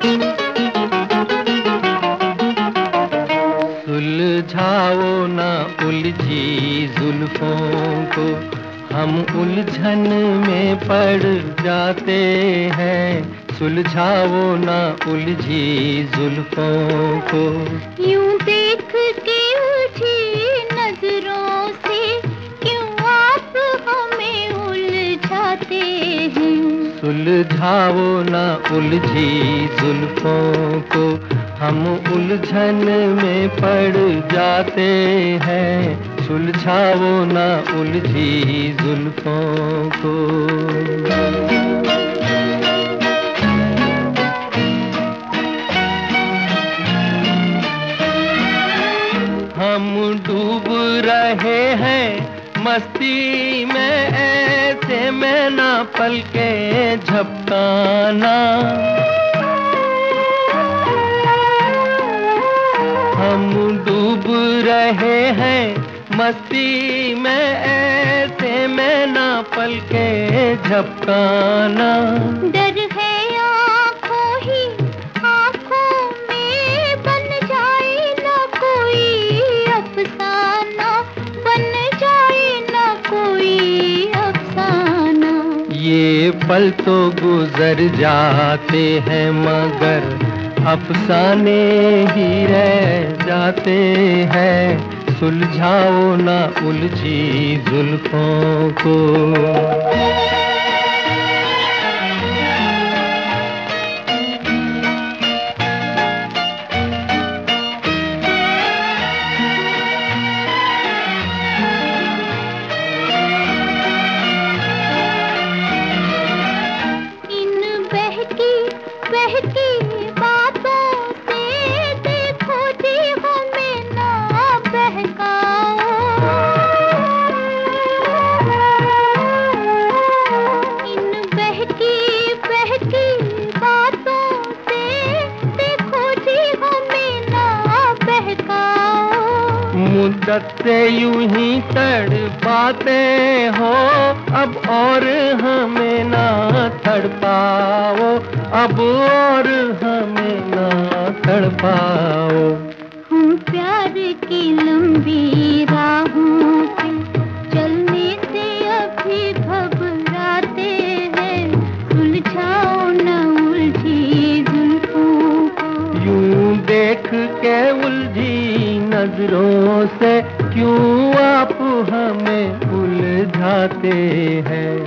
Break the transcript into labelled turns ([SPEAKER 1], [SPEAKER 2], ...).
[SPEAKER 1] सुलझाओ ना उलझी जुल्फों को, हम उलझन में पड़ जाते हैं। सुलझाओ ना उलझी जुल्फों को।
[SPEAKER 2] यूं देख के उलझी नजरों से क्यों आप हमें उलझाते हैं।
[SPEAKER 1] सुलझाओ ना उलझी जुल्फों को, हम उलझन में पड़ जाते हैं। सुलझाओ ना उलझी जुल्फों को। हम डूब रहे हैं मस्ती में, ऐसे में ना पलके झपकाना। हम डूब रहे हैं मस्ती में, ऐसे में ना पलके झपकाना।
[SPEAKER 2] डर है आँखों ही आँखों में, बन जाए ना कोई अफसाना, बन जाए ना कोई अफसाना।
[SPEAKER 1] ये पल तो गुजर जाते हैं मगर अफसाने ही रह जाते हैं। सुलझाओ ना उलझी जुल्फों को।
[SPEAKER 2] इन बहकी बातों से देखो जी हमें ना बहकाओ। इन बहकी बातों से देखो जी हमें ना बहकाओ।
[SPEAKER 1] मुद्दत से यूं ही तड़पाते हो, अब और हमें ना तड़पाओ। अब और हमें ना तड़पाओ।
[SPEAKER 2] हम प्यार की लंबी राहों पे चलने से अभी घबराते हैं। सुलझाओ न उलझी जुल्फों को।
[SPEAKER 1] यूं देख के उलझी नजरों से क्यों आप हमें उलझाते हैं।